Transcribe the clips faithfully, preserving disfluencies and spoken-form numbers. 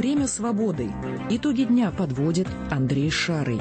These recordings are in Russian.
Время свободы. Итоги дня подводит Андрей Шарый.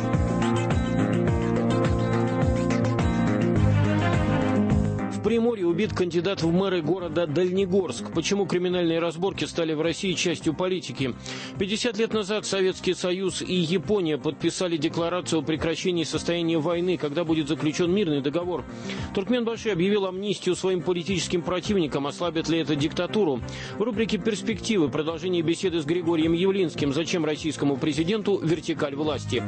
В Приморье убит кандидат в мэры города Дальнегорск. Почему криминальные разборки стали в России частью политики? пятьдесят лет назад Советский Союз и Япония подписали декларацию о прекращении состояния войны, когда будет заключен мирный договор. Туркменбаши объявил амнистию своим политическим противникам. Ослабит ли это диктатуру? В рубрике «Перспективы» продолжение беседы с Григорием Явлинским. Зачем российскому президенту вертикаль власти?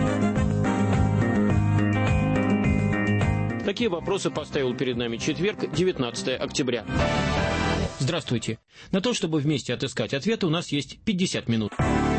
Такие вопросы поставил перед нами четверг, девятнадцатое октября. Здравствуйте. На то, чтобы вместе отыскать ответы, у нас есть пятьдесят минут.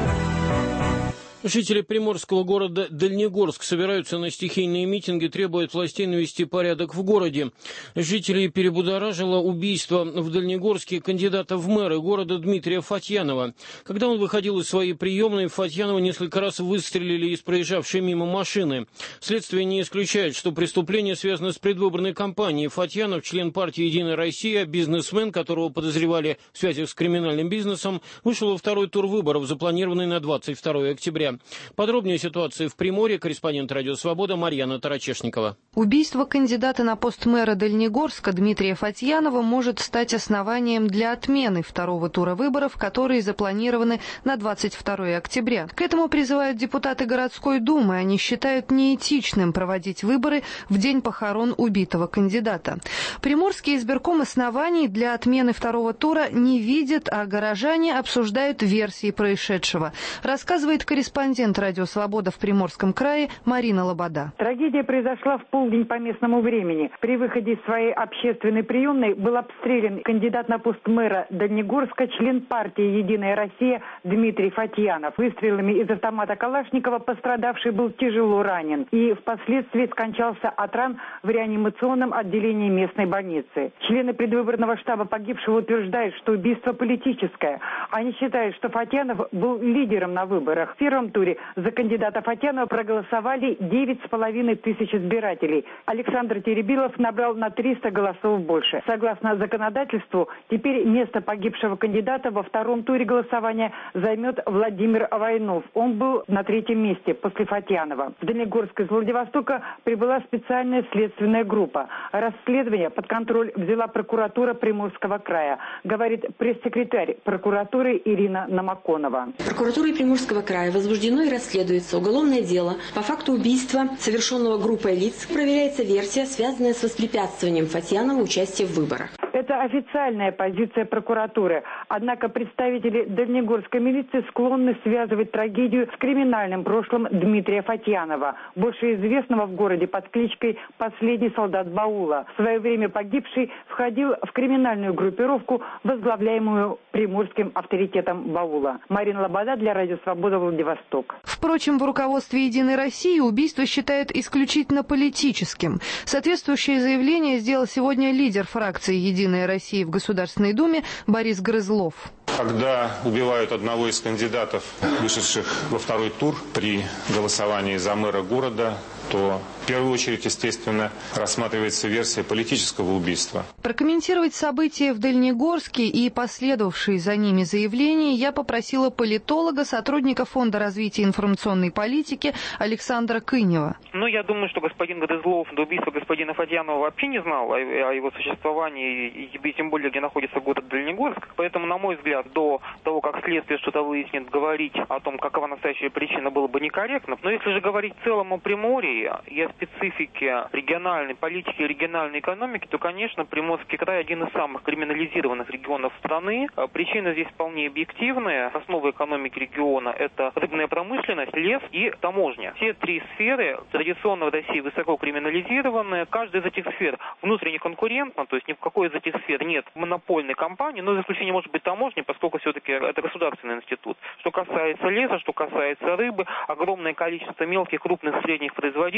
Жители приморского города Дальнегорск собираются на стихийные митинги, требуют властей навести порядок в городе. Жителей перебудоражило убийство в Дальнегорске кандидата в мэры города Дмитрия Фатьянова. Когда он выходил из своей приемной, Фатьянова несколько раз выстрелили из проезжавшей мимо машины. Следствие не исключает, что преступление связано с предвыборной кампанией. Фатьянов, член партии «Единая Россия», бизнесмен, которого подозревали в связях с криминальным бизнесом, вышел во второй тур выборов, запланированный на двадцать второе октября. Подробнее ситуации в Приморье корреспондент «Радио Свобода» Марьяна Тарачешникова. Убийство кандидата на пост мэра Дальнегорска Дмитрия Фатьянова может стать основанием для отмены второго тура выборов, которые запланированы на двадцать второе октября. К этому призывают депутаты городской думы. Они считают неэтичным проводить выборы в день похорон убитого кандидата. Приморский избирком оснований для отмены второго тура не видит, а горожане обсуждают версии происшедшего, рассказывает корреспондент Корреспондент «Радио Свобода» в Приморском крае Марина Лобода. Трагедия произошла в полдень по местному времени. При выходе из своей общественной приемной был обстрелян кандидат на пост мэра Дальнегорска, член партии «Единая Россия» Дмитрий Фатьянов. Выстрелами из автомата Калашникова пострадавший был тяжело ранен и впоследствии скончался от ран в реанимационном отделении местной больницы. Члены предвыборного штаба погибшего утверждают, что убийство политическое. Они считают, что Фатьянов был лидером на выборах. В первом туре за кандидата Фатьянова проголосовали девять с половиной тысяч избирателей. Александр Теребилов набрал на триста голосов больше. Согласно законодательству, теперь место погибшего кандидата во втором туре голосования займет Владимир Войнов. Он был на третьем месте после Фатьянова. В Дальнегорск из Владивостока прибыла специальная следственная группа. Расследование под контроль взяла прокуратура Приморского края, говорит пресс-секретарь прокуратуры Ирина Намаконова. Прокуратурой Приморского края возбуждено и расследуется уголовное дело по факту убийства, совершенного группой лиц. Проверяется версия, связанная с воспрепятствованием Фатьянова участия в выборах. Это официальная позиция прокуратуры. Однако представители Дальнегорской милиции склонны связывать трагедию с криминальным прошлым Дмитрия Фатьянова, больше известного в городе под кличкой «Последний солдат Баула». В свое время погибший входил в криминальную группировку, возглавляемую приморским авторитетом Баула. Марина Лобода для «Радио Свобода», Владивосток. Впрочем, в руководстве «Единой России» убийство считают исключительно политическим. Соответствующее заявление сделал сегодня лидер фракции «Единая Россия» в Государственной Думе Борис Грызлов. Когда убивают одного из кандидатов, вышедших во второй тур при голосовании за мэра города, то в первую очередь, естественно, рассматривается версия политического убийства. Прокомментировать события в Дальнегорске и последовавшие за ними заявления я попросила политолога, сотрудника Фонда развития информационной политики Александра Кынева. Ну, я думаю, что господин Грызлов до убийства господина Фатьянова вообще не знал о, о его существовании, и, и тем более, где находится город Дальнегорск. Поэтому, на мой взгляд, до того, как следствие что-то выяснит, говорить о том, какова настоящая причина, было бы некорректно. Но если же говорить в целом о Приморье и о специфике региональной политики и региональной экономики, то, конечно, Приморский край один из самых криминализированных регионов страны. Причины здесь вполне объективные. Основа экономики региона – это рыбная промышленность, лес и таможня. Все три сферы традиционно в России высоко криминализированы. Каждая из этих сфер внутренне конкурентна, то есть ни в какой из этих сфер нет монопольной компании, но за исключением может быть таможни, поскольку все-таки это государственный институт. Что касается леса, что касается рыбы, огромное количество мелких, крупных, средних производителей,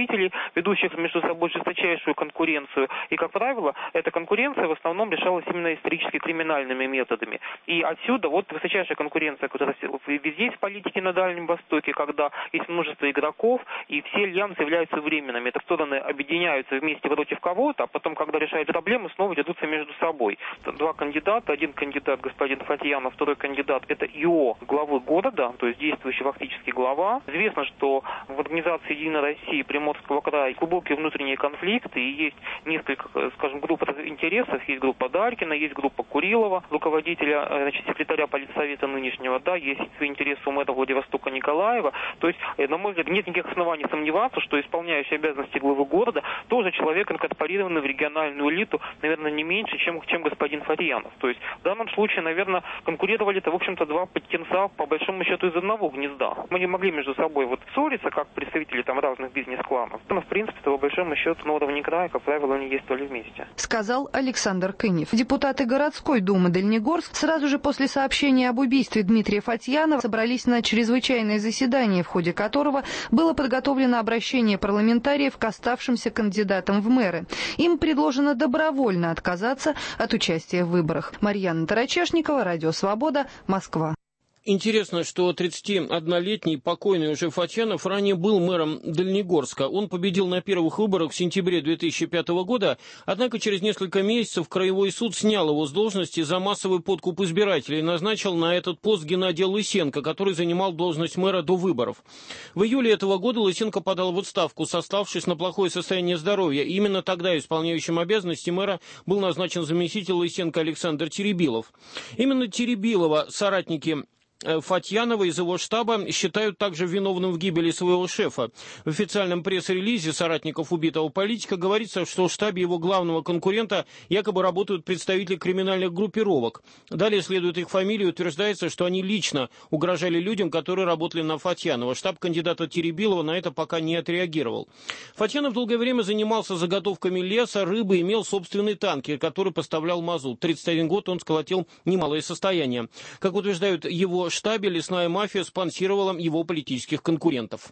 ведущих между собой жесточайшую конкуренцию. И, как правило, эта конкуренция в основном решалась именно исторически криминальными методами. И отсюда вот высочайшая конкуренция, которая везде есть в политике на Дальнем Востоке, когда есть множество игроков, и все альянсы являются временными. Это стороны объединяются вместе против кого-то, а потом, когда решают проблемы, снова ведутся между собой. Два кандидата, один кандидат господин Фатьянов, второй кандидат это ИО главы города, то есть действующий фактически глава. Известно, что в организации «Единой России» Приморского края глубокие внутренние конфликты, и есть несколько, скажем, групп интересов. Есть группа Дарькина, есть группа Курилова, руководителя, значит, секретаря политсовета нынешнего, да, есть свои интересы у мэра Владивостока Николаева. То есть, на мой взгляд, нет никаких оснований сомневаться, что исполняющий обязанности главы города тоже человек, инкорпорированный в региональную элиту, наверное, не меньше, чем, чем господин Фатьянов. То есть, в данном случае, наверное, конкурировали-то, в общем-то, два птенца, по большому счету, из одного гнезда. Мы не могли между собой вот ссориться, как представители там разных бизнес-кланов. Но, в принципе, по большому счету, на уровне края, как правило, они есть только вместе. Сказал Александр Кынев. Депутаты городской думы Дальнегорск сразу же после сообщения об убийстве Дмитрия Фатьянова собрались на чрезвычайное заседание, в ходе которого было подготовлено обращение парламентариев к оставшимся кандидатам в мэры. Им предложено добровольно отказаться от участия в выборах. Марьяна Тарачешникова, Радио Свобода, Москва. Интересно, что тридцатиоднолетний покойный уже Фатьянов ранее был мэром Дальнегорска. Он победил на первых выборах в сентябре две тысячи пятого года, однако через несколько месяцев Краевой суд снял его с должности за массовый подкуп избирателей и назначил на этот пост Геннадия Лысенко, который занимал должность мэра до выборов. В июле этого года Лысенко подал в отставку, сославшись на плохое состояние здоровья. И именно тогда исполняющим обязанности мэра был назначен заместитель Лысенко Александр Теребилов. Именно Теребилова соратники Фатьянова из его штаба считают также виновным в гибели своего шефа. В официальном пресс-релизе соратников убитого политика говорится, что в штабе его главного конкурента якобы работают представители криминальных группировок. Далее следует их фамилии, утверждается, что они лично угрожали людям, которые работали на Фатьянова. Штаб кандидата Теребилова на это пока не отреагировал. Фатьянов долгое время занимался заготовками леса, рыбы, имел собственный танкер, который поставлял мазут. тридцать один год он сколотил немалое состояние. Как утверждают его штабе, лесная мафия спонсировала его политических конкурентов.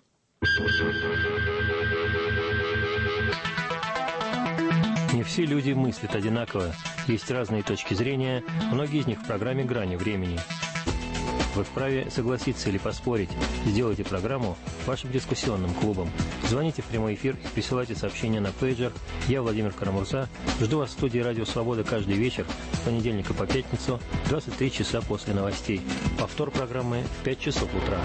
Не все люди мыслят одинаково. Есть разные точки зрения, многие из них в программе «Грани времени». Вы вправе согласиться или поспорить. Сделайте программу вашим дискуссионным клубом. Звоните в прямой эфир и присылайте сообщения на пейджер. Я Владимир Карамурза. Жду вас в студии «Радио Свобода» каждый вечер с понедельника по пятницу, двадцать три часа после новостей. Повтор программы в пять часов утра.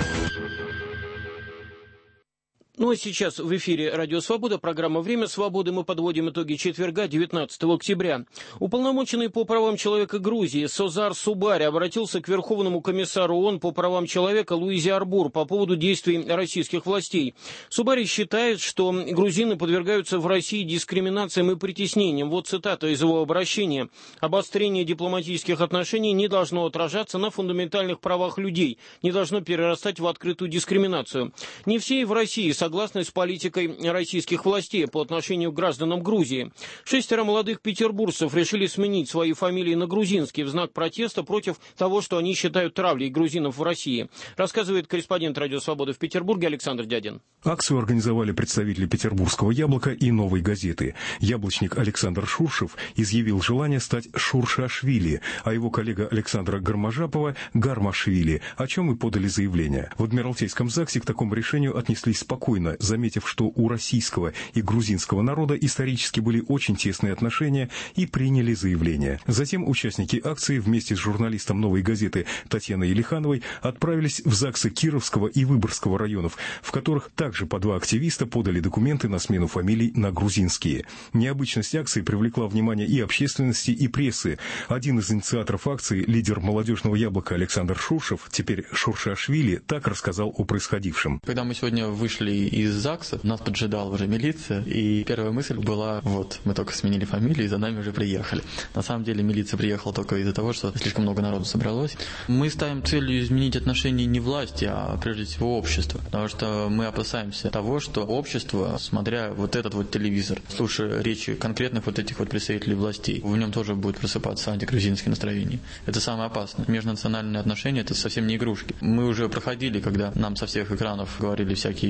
Ну а сейчас в эфире «Радио Свобода», программа «Время свободы». Мы подводим итоги четверга, девятнадцатого октября. Уполномоченный по правам человека Грузии Созар Субари обратился к Верховному комиссару ООН по правам человека Луизе Арбур по поводу действий российских властей. Субари считает, что грузины подвергаются в России дискриминациям и притеснениям. Вот цитата из его обращения. «Обострение дипломатических отношений не должно отражаться на фундаментальных правах людей, не должно перерастать в открытую дискриминацию. Не все и в России согласны с политикой российских властей по отношению к гражданам Грузии. Шестеро молодых петербуржцев решили сменить свои фамилии на грузинские в знак протеста против того, что они считают травлей грузинов в России. Рассказывает корреспондент «Радио Свобода» в Петербурге Александр Дядин. Акцию организовали представители петербургского «Яблока» и «Новой газеты». Яблочник Александр Шуршев изъявил желание стать Шуршашвили, а его коллега Александра Гармажапова – Гармашвили, о чем и подали заявление. В Адмиралтейском ЗАГСе к такому решению отнеслись спокойно, заметив, что у российского и грузинского народа исторически были очень тесные отношения, и приняли заявление. Затем участники акции вместе с журналистом «Новой газеты» Татьяной Елихановой отправились в ЗАГСы Кировского и Выборгского районов, в которых также по два активиста подали документы на смену фамилий на грузинские. Необычность акции привлекла внимание и общественности, и прессы. Один из инициаторов акции, лидер молодежного «Яблока» Александр Шуршев, теперь Шуршашвили, так рассказал о происходившем. Когда мы сегодня вышли из ЗАГСа, нас поджидала уже милиция, и первая мысль была, вот, мы только сменили фамилию, и за нами уже приехали. На самом деле милиция приехала только из-за того, что слишком много народу собралось. Мы ставим целью изменить отношения не власти, а прежде всего общества, потому что мы опасаемся того, что общество, смотря вот этот вот телевизор, слушая речи конкретных вот этих вот представителей властей, в нем тоже будет просыпаться антигрузинские настроения. Это самое опасное. Межнациональные отношения – это совсем не игрушки. Мы уже проходили, когда нам со всех экранов говорили всякие мерзости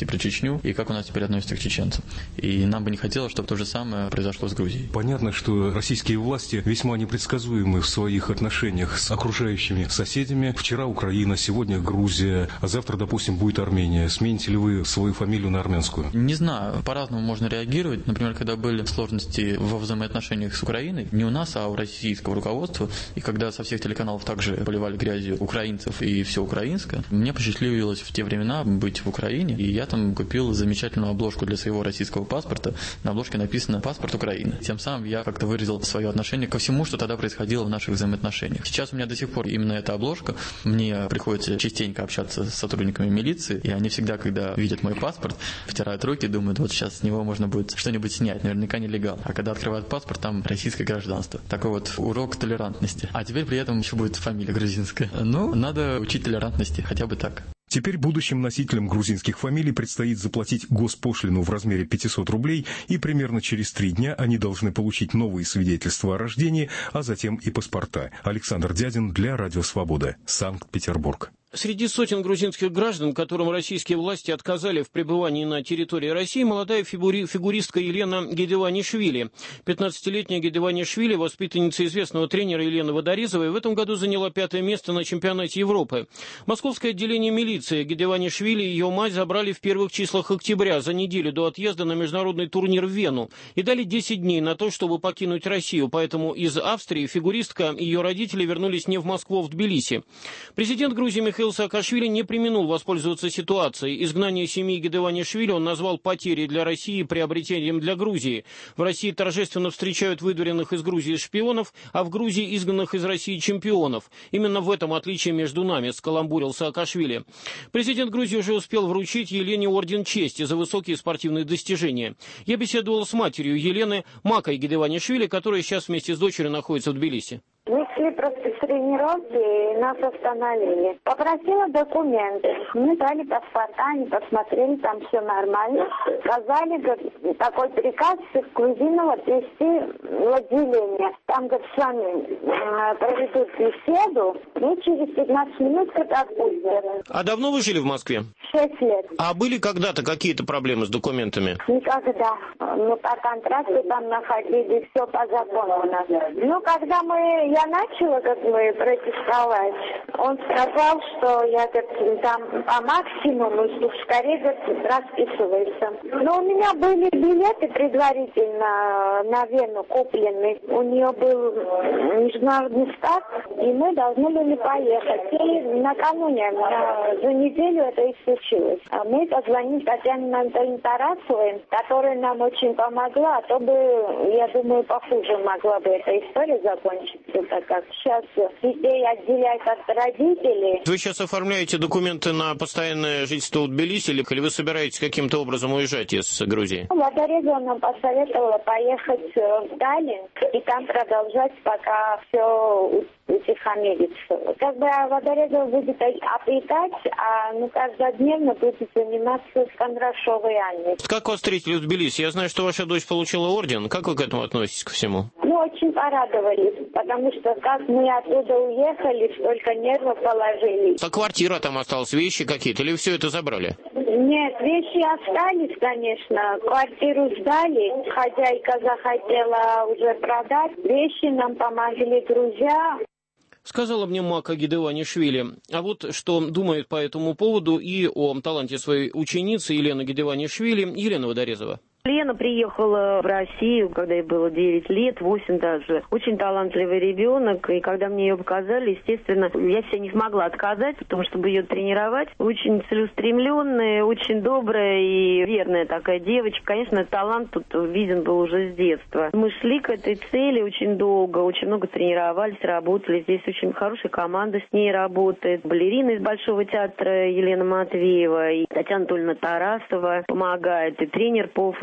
новости про Чечню и как у нас теперь относятся к чеченцам. И нам бы не хотелось, чтобы то же самое произошло с Грузией. Понятно, что российские власти весьма непредсказуемы в своих отношениях с окружающими соседями. Вчера Украина, сегодня Грузия, а завтра, допустим, будет Армения. Смените ли вы свою фамилию на армянскую? Не знаю, по-разному можно реагировать. Например, когда были сложности во взаимоотношениях с Украиной, не у нас, а у российского руководства, и когда со всех телеканалов также поливали грязью украинцев и все украинское, мне посчастливилось в те времена быть в Украине, и я там купил замечательную обложку для своего российского паспорта. На обложке написано «Паспорт Украины». Тем самым я как-то выразил свое отношение ко всему, что тогда происходило в наших взаимоотношениях. Сейчас у меня до сих пор именно эта обложка. Мне приходится частенько общаться с сотрудниками милиции, и они всегда, когда видят мой паспорт, втирают руки, думают, вот сейчас с него можно будет что-нибудь снять, наверняка нелегал. А когда открывают паспорт, там российское гражданство. Такой вот урок толерантности. А теперь при этом еще будет фамилия грузинская. Ну, надо учить толерантности, хотя бы так. Теперь будущим носителям грузинских фамилий предстоит заплатить госпошлину в размере пятьсот рублей, и примерно через три дня они должны получить новые свидетельства о рождении, а затем и паспорта. Александр Дядин для Радио Свобода, Санкт-Петербург. Среди сотен грузинских граждан, которым российские власти отказали в пребывании на территории России, молодая фигури... фигуристка Елена Гедеванишвили. пятнадцатилетняя Гедеванишвили, воспитанница известного тренера Елены Водорезовой, в этом году заняла пятое место на чемпионате Европы. Московское отделение милиции Гедеванишвили и ее мать забрали в первых числах октября, за неделю до отъезда на международный турнир в Вену, и дали десять дней на то, чтобы покинуть Россию. Поэтому из Австрии фигуристка и ее родители вернулись не в Москву, а в Тбилиси. Президент Грузии Михаил Саакашвили не преминул воспользоваться ситуацией. Изгнание семьи Гедеванишвили он назвал потерей для России и приобретением для Грузии. В России торжественно встречают выдворенных из Грузии шпионов, а в Грузии изгнанных из России чемпионов. Именно в этом отличие между нами, скаламбурил Саакашвили. Президент Грузии уже успел вручить Елене орден чести за высокие спортивные достижения. Я беседовал с матерью Елены, Макой Гедеванишвили, которая сейчас вместе с дочерью находится в Тбилиси. Мы шли просто с тренировки, и нас остановили. Попросила документы. Мы дали паспорта, они посмотрели, там все нормально. Сказали, говорит, такой приказ с Грузинова вести в отделение. Там, говорит, с вами э, проведут беседу, и через пятнадцать минут это отпустят. А давно вы жили в Москве? Шесть лет. А были когда-то какие-то проблемы с документами? Никогда. Мы по контракту там находились, все по закону у нас. Ну, когда мы... Я начала, как бы, протестовать. Он сказал, что я, говорит, там по максимуму, скорее, говорит, расписывайся. Но у меня были билеты предварительно на Вену куплены. У нее был международный старт, и мы должны были поехать. И накануне, на, за неделю это и случилось. А мы позвонили Татьяне Анатольевне Тарасовой, которая нам очень помогла, а то бы, я думаю, похуже могла бы эта история закончиться. Так как сейчас детей отделяют от родителей. Вы сейчас оформляете документы на постоянное жительство в Тбилиси, или вы собираетесь каким-то образом уезжать из Грузии? Водорезова нам посоветовала поехать в Таллин и там продолжать, пока все утихомирится. Как бы Водорезова будет опекать, а ну каждодневно будет заниматься с Кондрашовой Анной. Как вас встретили в Тбилиси? Я знаю, что ваша дочь получила орден. Как вы к этому относитесь, ко всему? Ну, очень порадовались, потому что как мы оттуда уехали, столько нервов положили. А квартира там осталась, вещи какие-то, или все это забрали? Нет, вещи остались, конечно. Квартиру сдали, хозяйка захотела уже продать. Вещи нам помогли друзья. Сказала мне Мака Гедеванишвили. А вот что думает по этому поводу и о таланте своей ученицы Елены Гедеванишвили Елена Водорезова. Лена приехала в Россию, когда ей было девять лет, восемь даже. Очень талантливый ребенок, и когда мне ее показали, естественно, я себе не смогла отказать, потому что, чтобы ее тренировать. Очень целеустремленная, очень добрая и верная такая девочка. Конечно, талант тут виден был уже с детства. Мы шли к этой цели очень долго, очень много тренировались, работали. Здесь очень хорошая команда с ней работает. Балерина из Большого театра Елена Матвеева, и Татьяна Анатольевна Тарасова помогает, и тренер по ФБ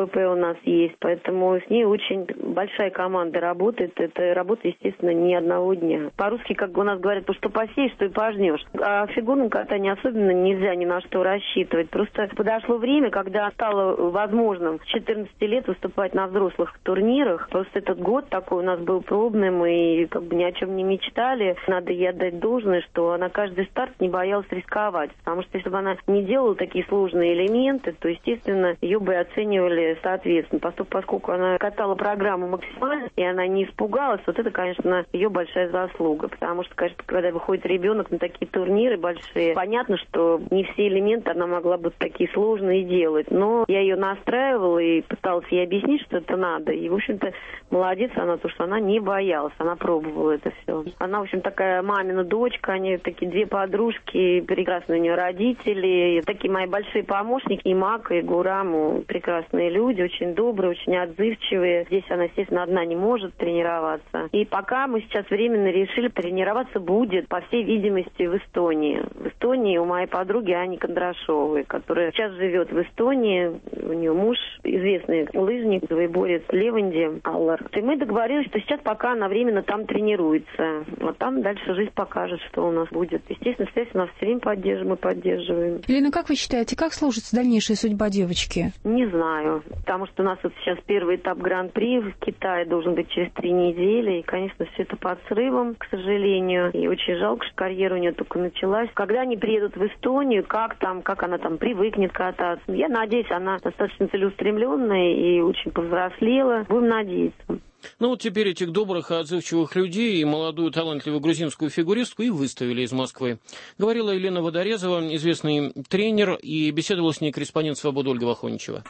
КПП у нас есть, поэтому с ней очень большая команда работает. Это работа, естественно, не одного дня. По-русски, как у нас говорят, что посеешь, что и пожнешь. А в фигурном катании особенно нельзя ни на что рассчитывать. Просто подошло время, когда стало возможным с четырнадцати лет выступать на взрослых турнирах. Просто этот год такой у нас был пробным, и как бы ни о чем не мечтали. Надо ей отдать должное, что она каждый старт не боялась рисковать. Потому что если бы она не делала такие сложные элементы, то, естественно, ее бы оценивали соответственно. Поскольку она катала программу максимально, и она не испугалась, вот это, конечно, ее большая заслуга. Потому что, конечно, когда выходит ребенок на такие турниры большие, понятно, что не все элементы она могла бы такие сложные делать. Но я ее настраивала и пыталась ей объяснить, что это надо. И, в общем-то, молодец она, то, что она не боялась, она пробовала это все. Она, в общем, такая мамина дочка, они такие две подружки, прекрасные у нее родители, такие мои большие помощники, и Мака, и Гураму, прекрасные люди, очень добрые, очень отзывчивые. Здесь она, естественно, одна не может тренироваться. И пока мы сейчас временно решили, тренироваться будет, по всей видимости, в Эстонии. В Эстонии у моей подруги Ани Кондрашовой, которая сейчас живет в Эстонии. У нее муж, известный лыжник, двоеборец Леванди Аллар. И мы договорились, что сейчас пока она временно там тренируется. А там дальше жизнь покажет, что у нас будет. Естественно, связь у нас все время поддерживаем, мы поддерживаем. Елена, как вы считаете, как сложится дальнейшая судьба девочки? Не знаю, потому что у нас вот сейчас первый этап Гран-при в Китае должен быть через три недели. И, конечно, все это под срывом, к сожалению. И очень жалко, что карьера у нее только началась. Когда они приедут в Эстонию, как там, как она там привыкнет кататься. Я надеюсь, она достаточно целеустремленная и очень повзрослела. Будем надеяться. Ну вот теперь этих добрых и отзывчивых людей и молодую талантливую грузинскую фигуристку и выставили из Москвы. Говорила Елена Водорезова, известный тренер, и беседовала с ней корреспондент «Свободы» Ольга Вахоничева.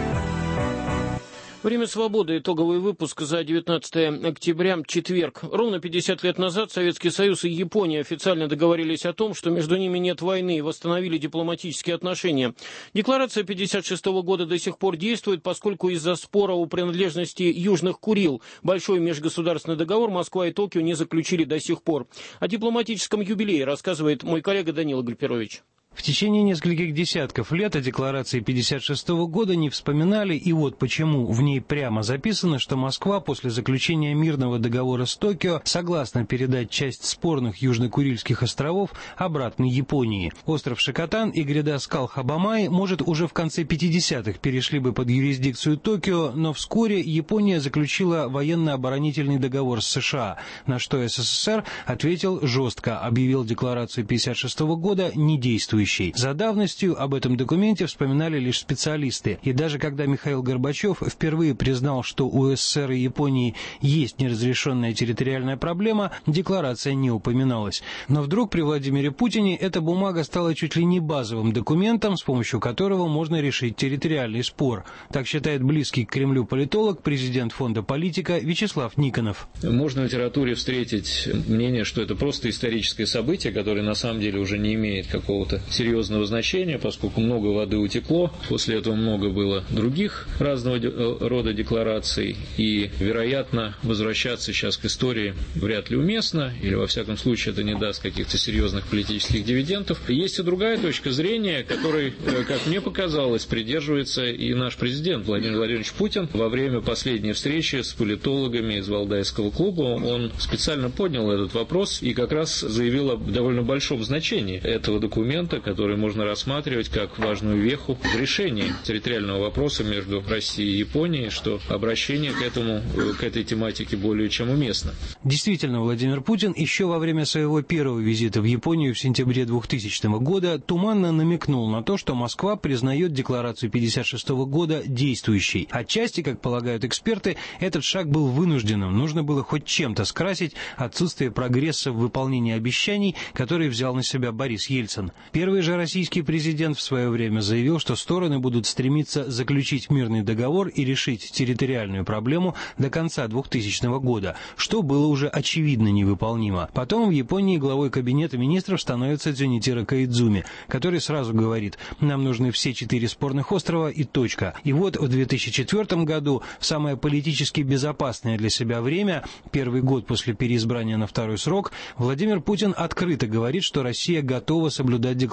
Время свободы. Итоговый выпуск за девятнадцатое октября, четверг. Ровно пятьдесят лет назад Советский Союз и Япония официально договорились о том, что между ними нет войны, и восстановили дипломатические отношения. Декларация пятьдесят шестого года до сих пор действует, поскольку из-за спора о принадлежности Южных Курил большой межгосударственный договор Москва и Токио не заключили до сих пор. О дипломатическом юбилее рассказывает мой коллега Данила Гальперович. В течение нескольких десятков лет о декларации пятьдесят шестого года не вспоминали, и вот почему. В ней прямо записано, что Москва после заключения мирного договора с Токио согласна передать часть спорных Южно-Курильских островов обратно Японии. Остров Шикотан и гряда скал Хабамаи, может, уже в конце пятидесятых перешли бы под юрисдикцию Токио, но вскоре Япония заключила военно-оборонительный договор с США, на что СССР ответил жестко, объявил декларацию пятьдесят шестого года недействующей. За давностью об этом документе вспоминали лишь специалисты. И даже когда Михаил Горбачев впервые признал, что у СССР и Японии есть неразрешенная территориальная проблема, декларация не упоминалась. Но вдруг при Владимире Путине эта бумага стала чуть ли не базовым документом, с помощью которого можно решить территориальный спор. Так считает близкий к Кремлю политолог, президент фонда «Политика» Вячеслав Никонов. Можно в литературе встретить мнение, что это просто историческое событие, которое на самом деле уже не имеет какого-то серьезного значения, поскольку много воды утекло, после этого много было других разного рода деклараций, и, вероятно, возвращаться сейчас к истории вряд ли уместно, или, во всяком случае, это не даст каких-то серьезных политических дивидендов. Есть и другая точка зрения, которой, как мне показалось, придерживается и наш президент Владимир Владимирович Путин. Во время последней встречи с политологами из Валдайского клуба он специально поднял этот вопрос и как раз заявил о довольно большом значении этого документа, который можно рассматривать как важную веху в решении территориального вопроса между Россией и Японией, что обращение к этому, к этой тематике более чем уместно. Действительно, Владимир Путин еще во время своего первого визита в Японию в сентябре двухтысячного года туманно намекнул на то, что Москва признает декларацию пятьдесят шестого года действующей. Отчасти, как полагают эксперты, этот шаг был вынужденным. Нужно было хоть чем-то скрасить отсутствие прогресса в выполнении обещаний, которые взял на себя Борис Ельцин. Первый же российский президент в свое время заявил, что стороны будут стремиться заключить мирный договор и решить территориальную проблему до конца двухтысячного года, что было уже очевидно невыполнимо. Потом в Японии главой кабинета министров становится Дзюнитиро Коидзуми, который сразу говорит: нам нужны все четыре спорных острова и точка. И вот в две тысячи четвёртом году, в самое политически безопасное для себя время, первый год после переизбрания на второй срок, Владимир Путин открыто говорит, что Россия готова соблюдать декларацию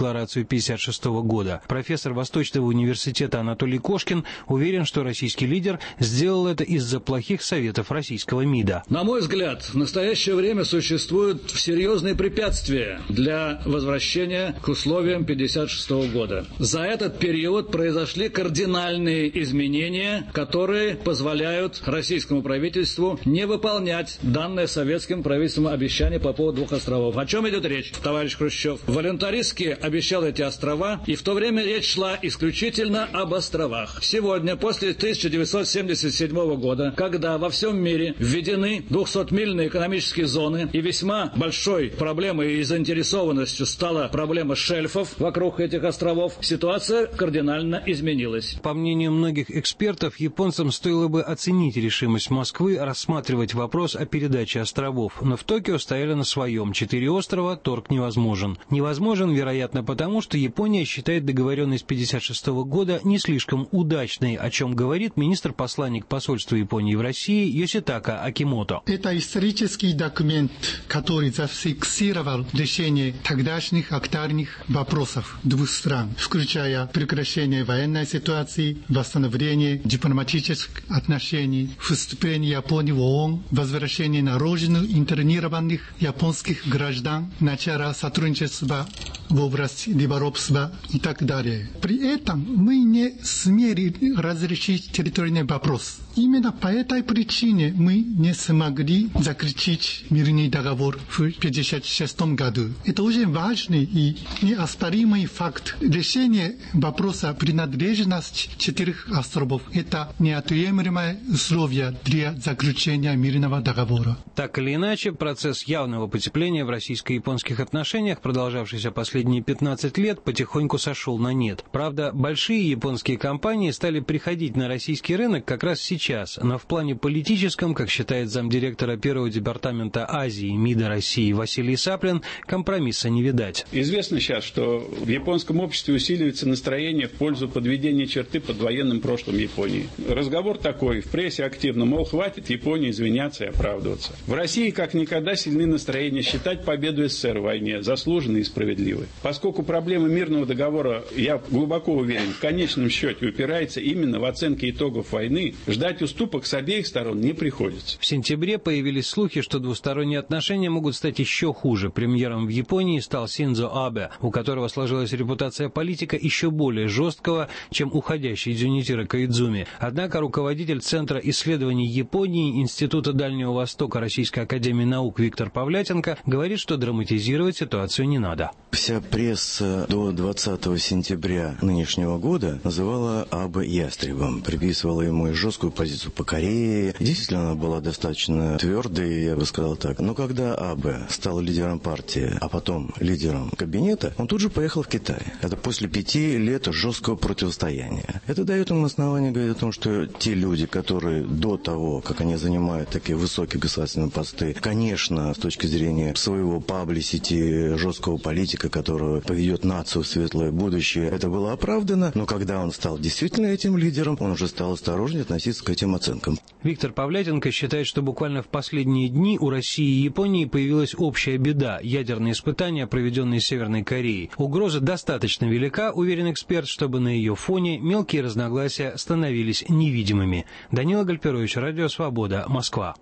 декларацию пятьдесят шестого года. Профессор Восточного университета Анатолий Кошкин уверен, что российский лидер сделал это из-за плохих советов российского МИДа. На мой взгляд, в настоящее время существуют серьезные препятствия для возвращения к условиям пятьдесят шестого года. За этот период произошли кардинальные изменения, которые позволяют российскому правительству не выполнять данное советским правительством обещание по поводу двух островов. О чем идет речь, товарищ Хрущев? Волюнтаристски обещал эти острова, и в то время речь шла исключительно об островах. Сегодня, после тысяча девятьсот семьдесят седьмого года, когда во всем мире введены двухсотмильные экономические зоны, и весьма большой проблемой и заинтересованностью стала проблема шельфов вокруг этих островов, ситуация кардинально изменилась. По мнению многих экспертов, японцам стоило бы оценить решимость Москвы рассматривать вопрос о передаче островов, но в Токио стояли на своем. Четыре острова, торг невозможен. Невозможен, вероятно, потому что Япония считает договоренность пятьдесят шестого года не слишком удачной, о чем говорит министр-посланник посольства Японии в России Йоситака Акимото. Это исторический документ, который зафиксировал решение тогдашних актуальных вопросов двух стран, включая прекращение военной ситуации, восстановление дипломатических отношений, вступление Японии в ООН, возвращение на родину интернированных японских граждан, начало сотрудничества в области рыболовства и так далее. При этом мы не смогли разрешить территориальный вопрос. Именно по этой причине мы не смогли заключить мирный договор в пятьдесят шестом году. Это очень важный и неоспоримый факт. Решение вопроса принадлежности четырех островов – это неотъемлемое условие для заключения мирного договора. Так или иначе, процесс явного потепления в российско-японских отношениях, продолжавшийся последние пятнадцать лет, потихоньку сошел на нет. Правда, большие японские компании стали приходить на российский рынок как раз сейчас, но в плане политическом, как считает замдиректора первого департамента Азии МИДа России Василий Саплин, компромисса не видать. Известно сейчас, что в японском обществе усиливается настроение в пользу подведения черты под военным прошлым Японии. Разговор такой в прессе активно, мол, хватит Японии извиняться и оправдываться. В России как никогда сильны настроения считать победу СССР в войне заслуженной и справедливой. Поскольку проблема мирного договора, я глубоко уверен, в конечном счете упирается именно в оценке итогов войны, ждать уступок с обеих сторон не приходится. В сентябре появились слухи, что двусторонние отношения могут стать еще хуже. Премьером в Японии стал Синдзо Абе, у которого сложилась репутация политика еще более жесткого, чем уходящий Дзюнитиро Коидзуми. Однако руководитель Центра исследований Японии Института Дальнего Востока Российской академии наук Виктор Павлятенко говорит, что драматизировать ситуацию не надо. Вся пресса до двадцатого сентября нынешнего года называла Абе ястребом, приписывала ему и жесткую позицию по Корее. Действительно, она была достаточно твердой, я бы сказал так. Но когда Абе стал лидером партии, а потом лидером кабинета, он тут же поехал в Китай. Это после пяти лет жесткого противостояния. Это дает им основание говорить о том, что те люди, которые до того, как они занимают такие высокие государственные посты, конечно, с точки зрения своего паблисити, жесткого политика, который поведет нацию в светлое будущее, это было оправдано. Но когда он стал действительно этим лидером, он уже стал осторожнее относиться к этим оценкам. Виктор Павлятенко считает, что буквально в последние дни у России и Японии появилась общая беда – ядерные испытания, проведенные Северной Кореей. Угроза достаточно велика, уверен эксперт, чтобы на ее фоне мелкие разногласия становились невидимыми. Данила Гальперович, Радио Свобода, Москва.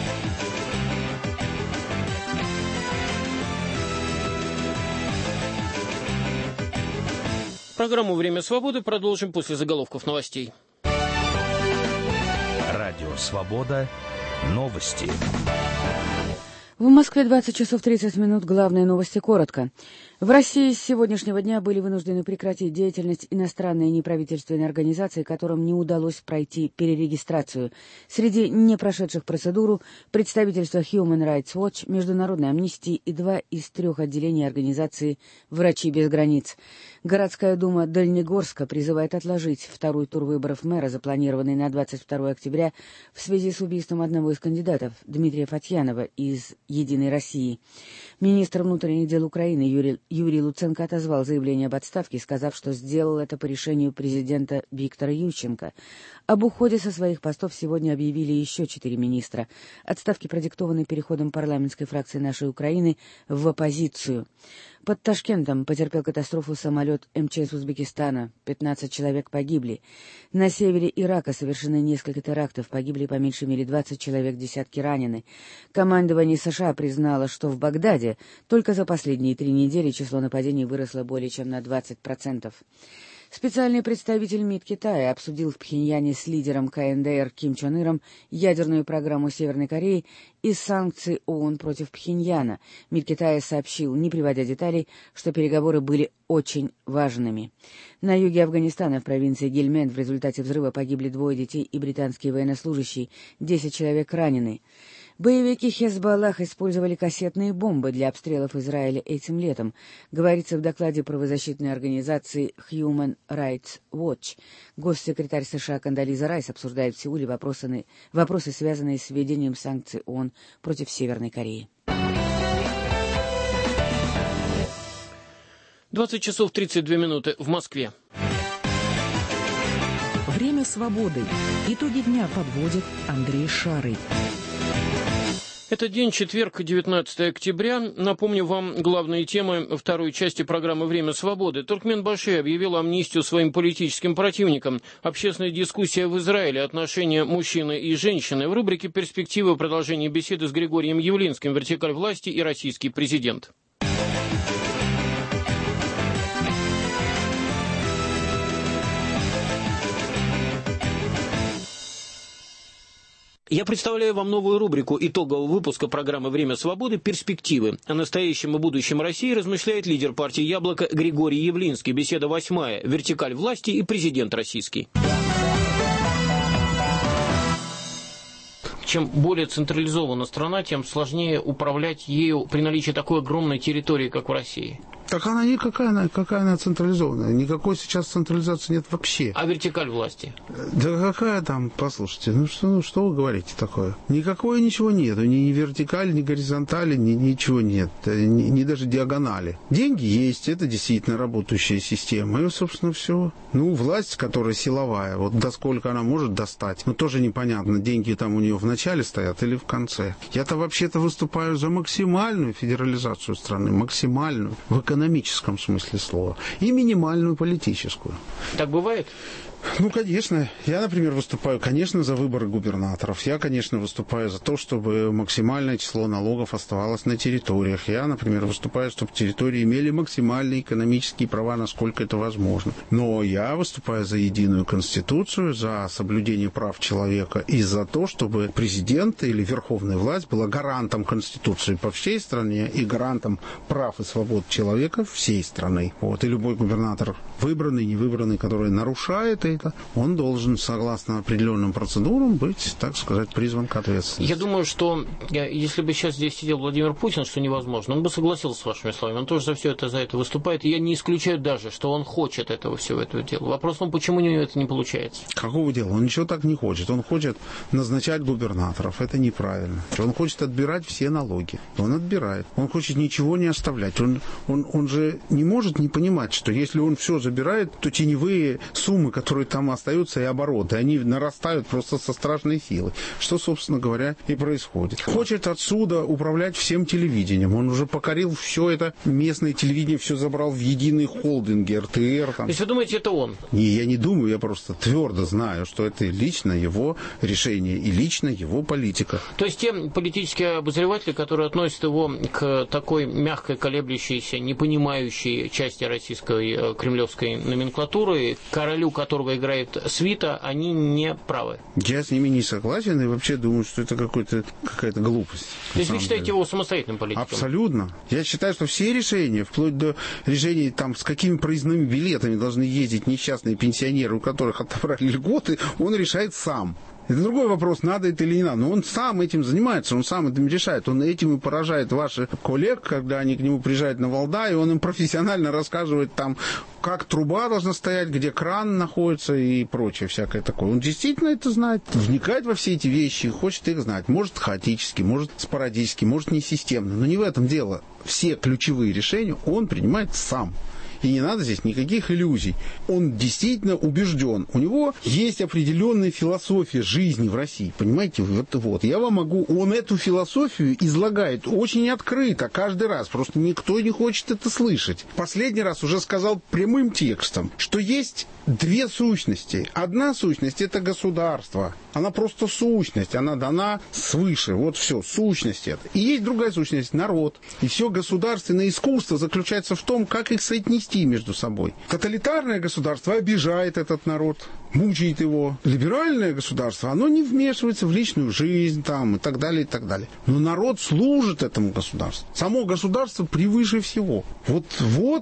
Программу «Время свободы» продолжим после заголовков новостей. Радио «Свобода». Новости. В Москве двадцать часов тридцать минут. Главные новости коротко. В России с сегодняшнего дня были вынуждены прекратить деятельность иностранные неправительственные организации, которым не удалось пройти перерегистрацию. Среди не прошедших процедуру представительства Human Rights Watch, Международной амнистии и два из трех отделений организации «Врачи без границ». Городская дума Дальнегорска призывает отложить второй тур выборов мэра, запланированный на двадцать второго октября, в связи с убийством одного из кандидатов, Дмитрия Фатьянова из «Единой России». Министр внутренних дел Украины Юрий Юрий Луценко отозвал заявление об отставке, сказав, что сделал это по решению президента Виктора Ющенко. Об уходе со своих постов сегодня объявили еще четыре министра. Отставки продиктованы переходом парламентской фракции «Нашей Украины» в оппозицию. Под Ташкентом потерпел катастрофу самолет эм че эс Узбекистана. пятнадцать человек погибли. На севере Ирака совершены несколько терактов. Погибли по меньшей мере двадцать человек, десятки ранены. Командование США признало, что в Багдаде только за последние три недели число нападений выросло более чем на двадцать процентов. Специальный представитель МИД Китая обсудил в Пхеньяне с лидером ка эн дэ эр Ким Чен Иром ядерную программу Северной Кореи и санкции ООН против Пхеньяна. МИД Китая сообщил, не приводя деталей, что переговоры были очень важными. На юге Афганистана, в провинции Гельманд, в результате взрыва погибли двое детей и британские военнослужащие, десять человек ранены. Боевики Хезболлах использовали кассетные бомбы для обстрелов Израиля этим летом, говорится в докладе правозащитной организации Human Rights Watch. Госсекретарь США Кондолиза Райс обсуждает в Сеуле вопросы, вопросы, связанные с введением санкций ООН против Северной Кореи. двадцать часов тридцать две минуты в Москве. Время свободы. Итоги дня подводит Андрей Шарый. Это день, четверг, девятнадцатое октября. Напомню вам главные темы второй части программы «Время свободы». Туркменбаши объявил амнистию своим политическим противникам. Общественная дискуссия в Израиле, отношения мужчины и женщины. В рубрике «Перспективы» продолжение беседы с Григорием Явлинским, вертикаль власти и российский президент. Я представляю вам новую рубрику итогового выпуска программы «Время свободы. Перспективы». О настоящем и будущем России размышляет лидер партии «Яблоко» Григорий Явлинский. Беседа восьмая. Вертикаль власти и президент российский. Чем более централизована страна, тем сложнее управлять ею при наличии такой огромной территории, как в России. Так она никакая, она, какая она централизованная. Никакой сейчас централизации нет вообще. А вертикаль власти? Да какая там, послушайте, ну что, ну что вы говорите такое? Никакой ничего нет. Ни, ни вертикали, ни горизонтали, ни, ничего нет. Ни, ни даже диагонали. Деньги есть, это действительно работающая система. И, собственно, все. Ну, власть, которая силовая, вот до сколько она может достать, ну, тоже непонятно, деньги там у нее в начале стоят или в конце. Я-то вообще-то выступаю за максимальную федерализацию страны, максимальную, в экономике. В экономическом смысле слова, и минимальную политическую. Так бывает? Ну, конечно. Я, например, выступаю, конечно, за выборы губернаторов. Я, конечно, выступаю за то, чтобы максимальное число налогов оставалось на территориях. Я, например, выступаю, чтобы территории имели максимальные экономические права, насколько это возможно. Но я выступаю за единую конституцию, за соблюдение прав человека и за то, чтобы президент или верховная власть была гарантом конституции по всей стране и гарантом прав и свобод человека всей страны. Вот. И любой губернатор, выбранный, невыбранный, который нарушает это, он должен, согласно определенным процедурам, быть, так сказать, призван к ответственности. Я думаю, что если бы сейчас здесь сидел Владимир Путин, что невозможно, он бы согласился с вашими словами. Он тоже за все это, за это выступает. И я не исключаю даже, что он хочет этого всего этого дела. Вопрос в том, почему у него это не получается. Какого дела? Он ничего так не хочет. Он хочет назначать губернаторов. Это неправильно. Он хочет отбирать все налоги. Он отбирает. Он хочет ничего не оставлять. Он, он, он же не может не понимать, что если он все забирает, то теневые суммы, которые там остаются, и обороты, они нарастают просто со страшной силой. Что, собственно говоря, и происходит. Хочет отсюда управлять всем телевидением. Он уже покорил все это местное телевидение, все забрал в единый холдинг, эр тэ эр. Там. То есть вы думаете, это он? Не, я не думаю, я просто твердо знаю, что это лично его решение и лично его политика. То есть те политические обозреватели, которые относят его к такой мягкой, колеблющейся, не понимающей части российской кремлевской номенклатуры, королю, которого играет свита, они не правы. Я с ними не согласен и вообще думаю, что это какой-то, какая-то глупость. То есть вы считаете деле. его самостоятельным политиком? Абсолютно. Я считаю, что все решения, вплоть до решений, там, с какими проездными билетами должны ездить несчастные пенсионеры, у которых отобрали льготы, он решает сам. Это другой вопрос, надо это или не надо. Но он сам этим занимается, он сам этим решает. Он этим и поражает ваших коллег, когда они к нему приезжают на Валдай, и он им профессионально рассказывает там, как труба должна стоять, где кран находится и прочее всякое такое. Он действительно это знает, вникает во все эти вещи, хочет их знать. Может хаотически, может спорадически, может не системно. Но не в этом дело. Все ключевые решения он принимает сам. И не надо здесь никаких иллюзий. Он действительно убежден. У него есть определенная философия жизни в России. Понимаете? Вот, вот. Я вам могу... Он эту философию излагает очень открыто каждый раз. Просто никто не хочет это слышать. Последний раз уже сказал прямым текстом, что есть две сущности. Одна сущность – это государство. Она просто сущность. Она дана свыше. Вот все. Сущность это. И есть другая сущность – народ. И все государственное искусство заключается в том, как их соотнести между собой. Тоталитарное государство обижает этот народ, мучает его. Либеральное государство, оно не вмешивается в личную жизнь там, и так далее, и так далее. Но народ служит этому государству. Само государство превыше всего. Вот, вот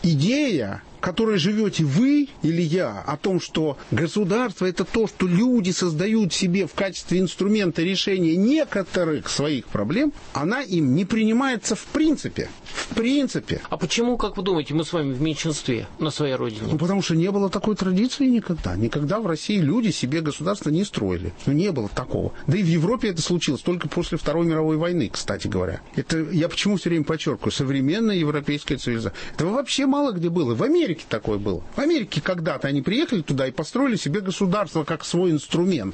идея, которой живете вы или я, о том, что государство – это то, что люди создают себе в качестве инструмента решения некоторых своих проблем, она им не принимается в принципе. В принципе. А почему, как вы думаете, мы с вами в меньшинстве на своей родине? Ну, потому что не было такой традиции никогда. Никогда в России люди себе государство не строили. Ну, не было такого. Да и в Европе это случилось только после Второй мировой войны, кстати говоря. Это я почему все время подчеркиваю? Современная европейская цивилизация. Этого вообще мало где было. В Америке такое было. В Америке когда-то они приехали туда и построили себе государство как свой инструмент.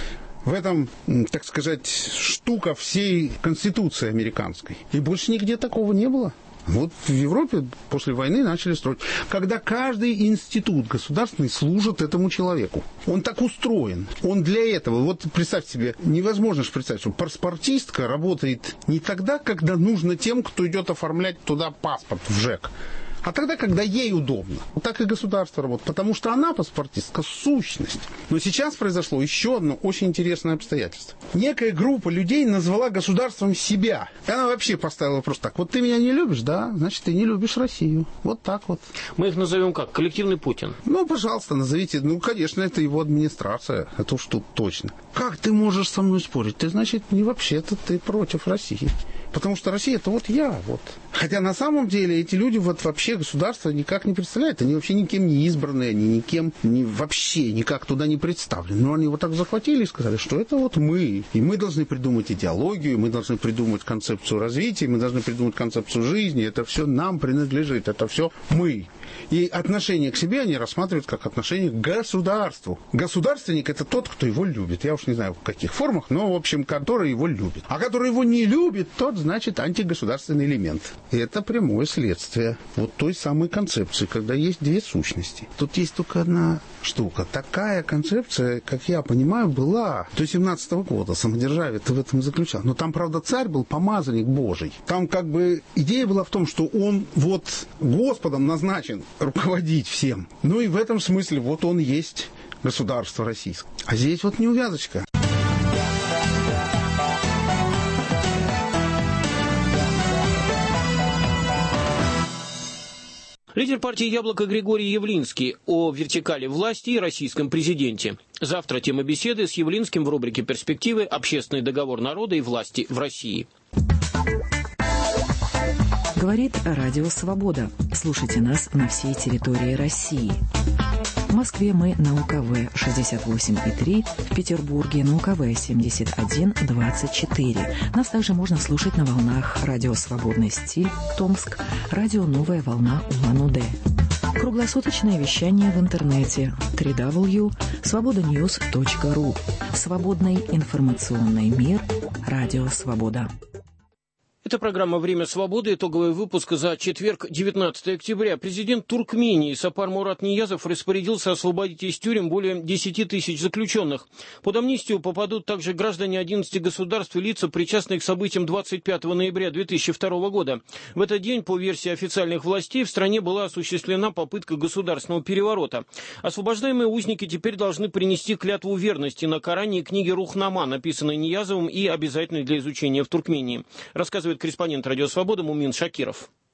В этом, так сказать, штука всей Конституции американской. И больше нигде такого не было. Вот в Европе после войны начали строить. Когда каждый институт государственный служит этому человеку. Он так устроен. Он для этого. Вот представьте себе, невозможно же представить, что паспортистка работает не тогда, когда нужно тем, кто идет оформлять туда паспорт в ЖЭК, а тогда, когда ей удобно. Вот так и государство работает. Потому что она, паспортистка, сущность. Но сейчас произошло еще одно очень интересное обстоятельство. Некая группа людей назвала государством себя. И она вообще поставила вопрос так. Вот ты меня не любишь, да? Значит, ты не любишь Россию. Вот так вот. Мы их назовем как? Коллективный Путин. Ну, пожалуйста, назовите. Ну, конечно, это его администрация. Это уж тут точно. Как ты можешь со мной спорить? Ты, значит, не вообще-то ты против России. Потому что Россия – это вот я. Вот. Хотя на самом деле эти люди вот вообще государство никак не представляют. Они вообще никем не избранные, они никем не, вообще никак туда не представлены. Но они вот так захватили и сказали, что это вот мы. И мы должны придумать идеологию, мы должны придумать концепцию развития, мы должны придумать концепцию жизни. Это все нам принадлежит, это все мы. И отношение к себе они рассматривают как отношение к государству. Государственник – это тот, кто его любит. Я уж не знаю, в каких формах, но, в общем, который его любит. А который его не любит, тот, значит, антигосударственный элемент. И это прямое следствие вот той самой концепции, когда есть две сущности. Тут есть только одна штука. Такая концепция, как я понимаю, была до семнадцатого года. Самодержавие-то в этом заключалось. Но там, правда, царь был помазанник Божий. Там как бы идея была в том, что он вот Господом назначен руководить всем. Ну и в этом смысле вот он есть государство российское. А здесь вот неувязочка. Лидер партии «Яблоко» Григорий Явлинский о вертикали власти и российском президенте. Завтра тема беседы с Явлинским в рубрике «Перспективы. Общественный договор народа и власти в России». Говорит Радио Свобода. Слушайте нас на всей территории России. В Москве мы на УКВ шестьдесят восемь и три, в Петербурге на УКВ семьдесят один двадцать четыре. Нас также можно слушать на волнах Радио Свободный стиль Томск, Радио Новая волна Улан-Удэ. Круглосуточное вещание в интернете дабл ю дабл ю дабл ю точка свобода ньюс точка ру. Свободный информационный мир. Радио Свобода. Это программа «Время свободы». Итоговый выпуск за четверг, девятнадцатого октября. Президент Туркмении Сапар Мурат Ниязов распорядился освободить из тюрем более десяти тысяч заключенных. Под амнистию попадут также граждане одиннадцати государств и лица, причастные к событиям двадцать пятого ноября две тысячи второго года. В этот день, по версии официальных властей, в стране была осуществлена попытка государственного переворота. Освобождаемые узники теперь должны принести клятву верности на Коране и книге Рухнама, написанной Ниязовым и обязательной для изучения в Туркмении. Рассказывает корреспондент «Радио Свобода» Мумин Шакиров.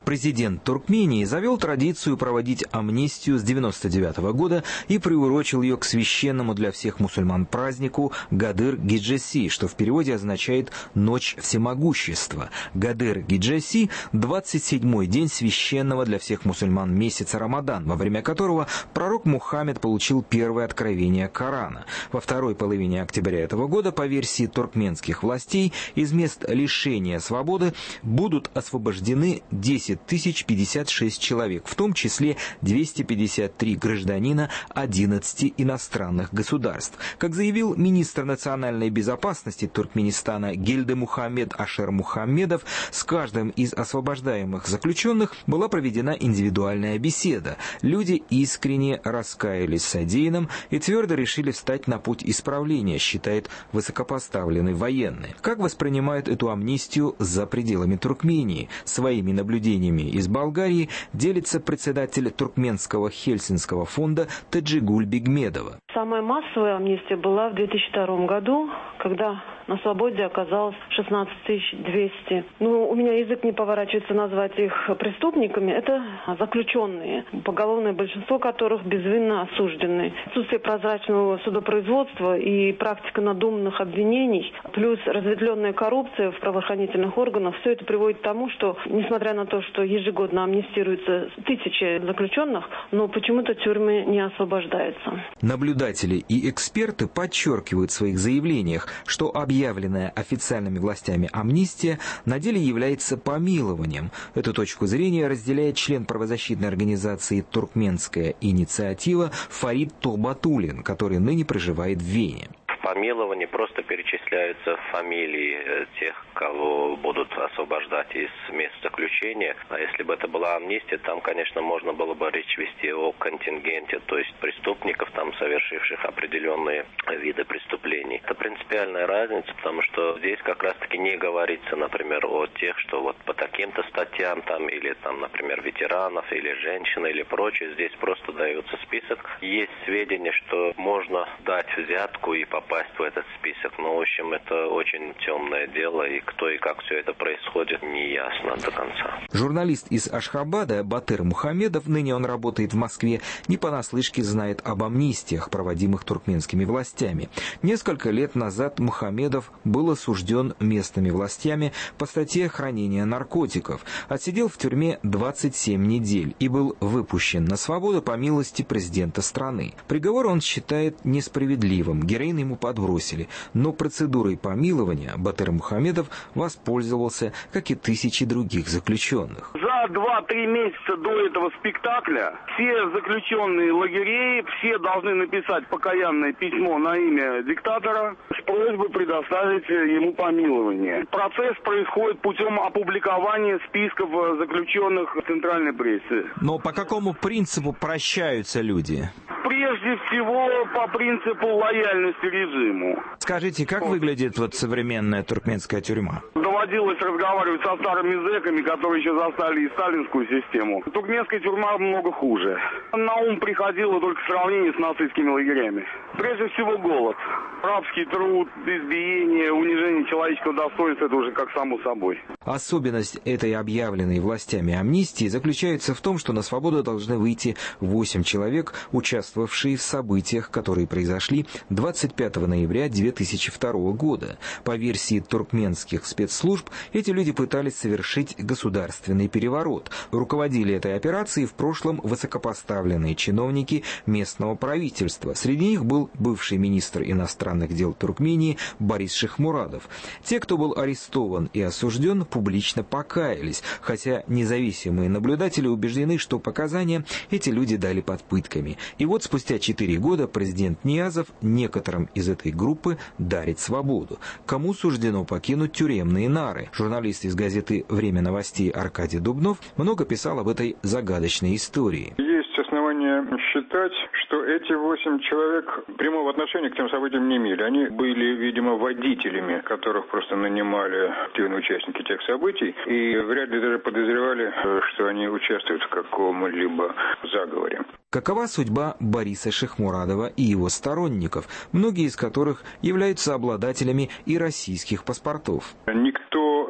Президент Туркмении завел традицию проводить амнистию с девяносто девятого года и приурочил ее к священному для всех мусульман празднику Гадыр Гиджеси, что в переводе означает «ночь всемогущества». Гадыр Гиджеси – двадцать седьмой день священного для всех мусульман месяца Рамадан, во время которого пророк Мухаммед получил первое откровение Корана. Во второй половине октября этого года, по версии туркменских властей, из мест лишения свободы будут освобождены десять тысяч пятьдесят шесть человек, в том числе двести пятьдесят три гражданина одиннадцати иностранных государств. Как заявил министр национальной безопасности Туркменистана Гильды Мухаммед Ашер Мухаммедов, с каждым из освобождаемых заключенных была проведена индивидуальная беседа. Люди искренне раскаялись в содеянном и твердо решили встать на путь исправления, считает высокопоставленный военный. Как воспринимают эту амнистию за пределами Туркмении? Своими наблюдениями из Болгарии делится председатель Туркменского Хельсинского фонда Таджигуль Бигмедова. Самая массовая амнистия была в две тысячи втором году, когда на свободе оказалось шестнадцать тысяч двести. Ну, у меня язык не поворачивается назвать их преступниками. Это заключенные, поголовное большинство которых безвинно осуждены. Отсутствие прозрачного судопроизводства и практика надуманных обвинений, плюс разветвленная коррупция в правоохранительных органах, все это приводит к тому, что, несмотря на то, что ежегодно амнистируются тысячи заключенных, но почему-то тюрьмы не освобождаются. Наблюдатели и эксперты подчеркивают в своих заявлениях, что объявленная официальными властями амнистия на деле является помилованием. Эту точку зрения разделяет член правозащитной организации «Туркменская инициатива» Фарид Тухбатуллин, который ныне проживает в Вене. Помилование просто перечисляются фамилии тех, кого будут освобождать из мест заключения. А если бы это была амнистия, там, конечно, можно было бы речь вести о контингенте, то есть преступников, там, совершивших определенные виды преступлений. Это принципиальная разница, потому что здесь как раз-таки не говорится, например, о тех, что вот по таким-то статьям, там, или, там, например, ветеранов, или женщин, или прочее. Здесь просто дается список. Есть сведения, что можно дать взятку и попасть в этот список. Но, в общем, это очень темное дело, и кто и как все это происходит, не ясно до конца. Журналист из Ашхабада Батыр Мухаммедов, ныне он работает в Москве, не понаслышке знает об амнистиях, проводимых туркменскими властями. Несколько лет назад Мухаммедов был осужден местными властями по статье хранения наркотиков, отсидел в тюрьме двадцать семь недель и был выпущен на свободу по милости президента страны. Приговор он считает несправедливым, героин ему подбросили, но процедурой помилования Батыр Мухаммедов воспользовался, как и тысячи других заключенных. За два-три месяца до этого спектакля все заключенные лагерей, все должны написать покаянное письмо на имя диктатора с просьбой предоставить ему помилование. Процесс происходит путем опубликования списков заключенных в центральной прессе. Но по какому принципу прощаются люди? Прежде всего по принципу лояльности режиму. Скажите, как выглядит вот современная туркменская тюрьма? Доводилось разговаривать со старыми зэками, которые еще застали и сталинскую систему. Туркменская тюрьма много хуже. На ум приходило только сравнение с нацистскими лагерями. Прежде всего голод. Рабский труд, избиение, унижение человеческого достоинства – это уже как само собой. Особенность этой объявленной властями амнистии заключается в том, что на свободу должны выйти восемь человек, участвовавшие в событиях, которые произошли двадцать пятого ноября две тысячи второго года. По версии туркменских спецслужб, эти люди пытались совершить государственный переворот. Руководили этой операцией в прошлом высокопоставленные чиновники местного правительства. Среди них был бывший министр иностранных дел Туркмении Борис Шихмурадов. Те, кто был арестован и осужден, публично покаялись, хотя независимые наблюдатели убеждены, что показания эти люди дали под пытками. И вот спустя четыре года президент Ниязов некоторым из этой группы дарит свободу. Кому суждено покинуть тюремные нары? Журналист из газеты «Время новостей» Аркадий Дубнов много писал об этой загадочной истории. Есть основания считать, что эти восемь человек прямого отношения к тем событиям не имели. Они были, видимо, водителями, которых просто нанимали активные участники тех событий, и вряд ли даже подозревали, что они участвуют в каком-либо заговоре. Какова судьба Бориса Шихмурадова и его сторонников, многие из которых являются обладателями и российских паспортов? Никто не знает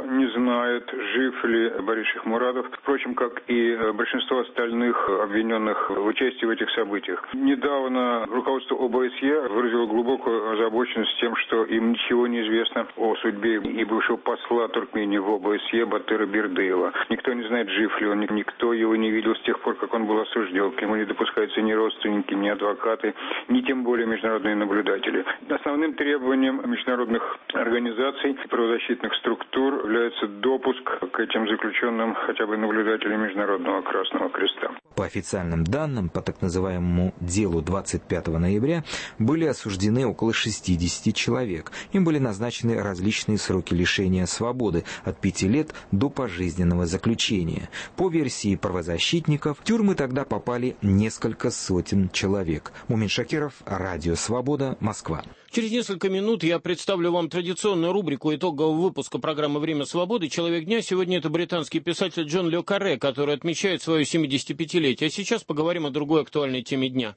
знает, жив ли Борис Шейхмурадов, впрочем, как и большинство остальных обвиненных в участии в этих событиях. Недавно руководство ОБСЕ выразило глубокую озабоченность тем, что им ничего не известно о судьбе и бывшего посла Туркмении в ОБСЕ Батыра Бердыева. Никто не знает, жив ли он, никто его не видел с тех пор, как он был осужден. К нему не допускаются ни родственники, ни адвокаты, ни тем более международные наблюдатели. Основным требованием международных организаций, правозащитных структур является допуск к этим заключенным хотя бы наблюдателей Международного Красного Креста. По официальным данным, по так называемому делу двадцать пятого ноября были осуждены около шестидесяти человек. Им были назначены различные сроки лишения свободы от пяти лет до пожизненного заключения. По версии правозащитников, в тюрьмы тогда попали несколько сотен человек. Мумин Шакиров, Радио Свобода, Москва. Через несколько минут я представлю вам традиционную рубрику итогового выпуска программы «Время свободы». Человек дня сегодня это британский писатель Джон Ле Карре, который отмечает свое семидесятипятилетие. А сейчас поговорим о другой актуальной теме дня.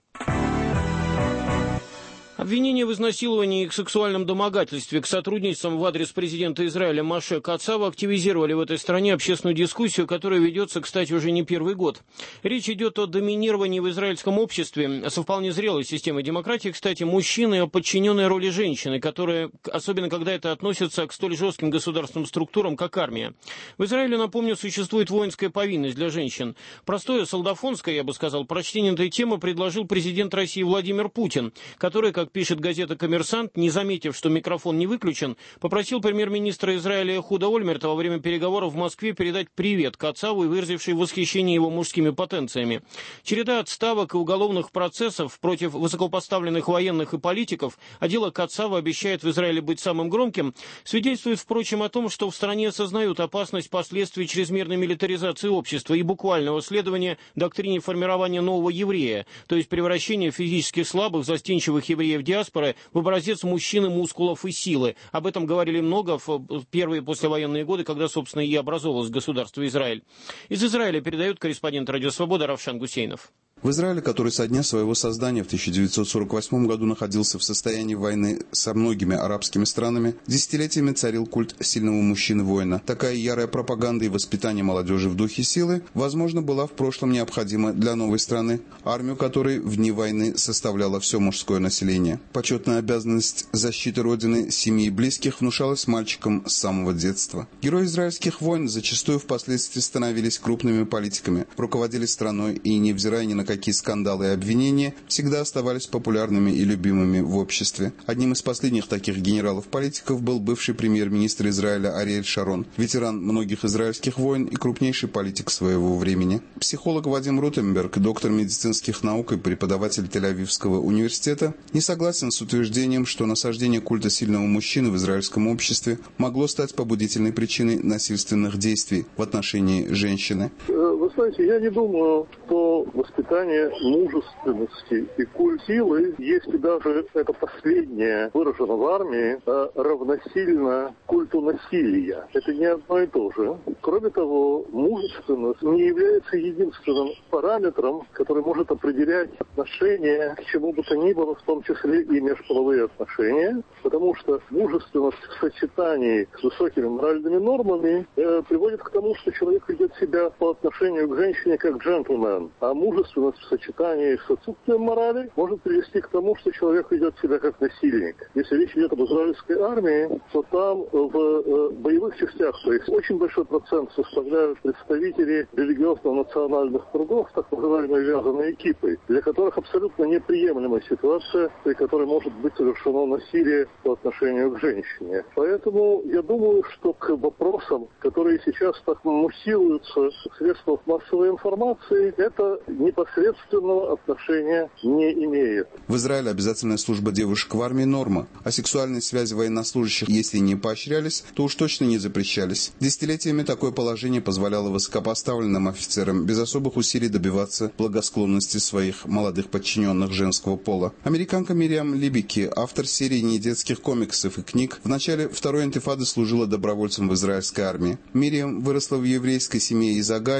Обвинения в изнасиловании и к сексуальном домогательстве к сотрудницам в адрес президента Израиля Моше Кацава активизировали в этой стране общественную дискуссию, которая ведется, кстати, уже не первый год. Речь идет о доминировании в израильском обществе, со вполне зрелой системой демократии, кстати, мужчины, о подчиненной роли женщины, которая, особенно когда это относится к столь жестким государственным структурам, как армия. В Израиле, напомню, существует воинская повинность для женщин. Простое солдафонское, я бы сказал, прочтение этой темы предложил президент России Владимир Путин, который, как пишет газета «Коммерсант», не заметив, что микрофон не выключен, попросил премьер-министра Израиля Эхуда Ольмерта во время переговоров в Москве передать привет Кацаву и выразивший восхищение его мужскими потенциями. Череда отставок и уголовных процессов против высокопоставленных военных и политиков, а дело Кацава обещает в Израиле быть самым громким, свидетельствует, впрочем, о том, что в стране осознают опасность последствий чрезмерной милитаризации общества и буквального следования доктрине формирования нового еврея, то есть превращения физически слабых, застенчивых евреев диаспоры в образец мужчины, мускулов и силы. Об этом говорили много в первые послевоенные годы, когда, собственно, и образовалось государство Израиль. Из Израиля передает корреспондент Радио Свобода Равшан Гусейнов. В Израиле, который со дня своего создания в тысяча девятьсот сорок восьмом году находился в состоянии войны со многими арабскими странами, десятилетиями царил культ сильного мужчины-воина. Такая ярая пропаганда и воспитание молодежи в духе силы, возможно, была в прошлом необходима для новой страны, армию которой в дни войны составляло все мужское население. Почетная обязанность защиты родины, семьи и близких внушалась мальчикам с самого детства. Герои израильских войн зачастую впоследствии становились крупными политиками, руководили страной и, невзирая ни на какие скандалы и обвинения, всегда оставались популярными и любимыми в обществе. Одним из последних таких генералов-политиков был бывший премьер-министр Израиля Ариэль Шарон, ветеран многих израильских войн и крупнейший политик своего времени. Психолог Вадим Рутенберг, доктор медицинских наук и преподаватель Тель-Авивского университета, не согласен с утверждением, что насаждение культа сильного мужчины в израильском обществе могло стать побудительной причиной насильственных действий в отношении женщины. Вы знаете, я не думаю, что воспитание мужественности и культ силы, если даже это последнее выражено в армии, равносильно культу насилия. Это не одно и то же. Кроме того, мужественность не является единственным параметром, который может определять отношения к чему бы то ни было, в том числе и межполовые отношения, потому что мужественность в сочетании с высокими моральными нормами э, приводит к тому, что человек ведет себя по отношению к женщине как джентльмен, а мужественность в сочетании с отсутствием морали может привести к тому, что человек ведет себя как насильник. Если речь идет об израильской армии, то там в э, боевых частях, то есть очень большой процент составляют представители религиозно-национальных кругов, так называемые вязаные экипы, для которых абсолютно неприемлемая ситуация, при которой может быть совершено насилие по отношению к женщине. Поэтому я думаю, что к вопросам, которые сейчас так муссируются в средствах массовой информации, это непосредственного отношения не имеет. В Израиле обязательная служба девушек в армии – норма, а сексуальные связи военнослужащих, если не поощрялись, то уж точно не запрещались. Десятилетиями такое положение позволяло высокопоставленным офицерам без особых усилий добиваться благосклонности своих молодых подчиненных женского пола. Американка Мириам Либики, автор серии недетских комиксов и книг, в начале Второй интифады служила добровольцем в израильской армии. Мириам выросла в еврейской семье из Огайо, ее